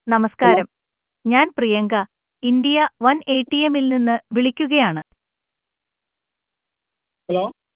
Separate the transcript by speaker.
Speaker 1: Hello
Speaker 2: നമസ്കാരം. ഞാൻ Priyanka, India one A T എമ്മിൽ നിന്ന് വിളിക്കുകയാണ്.
Speaker 1: ഹലോ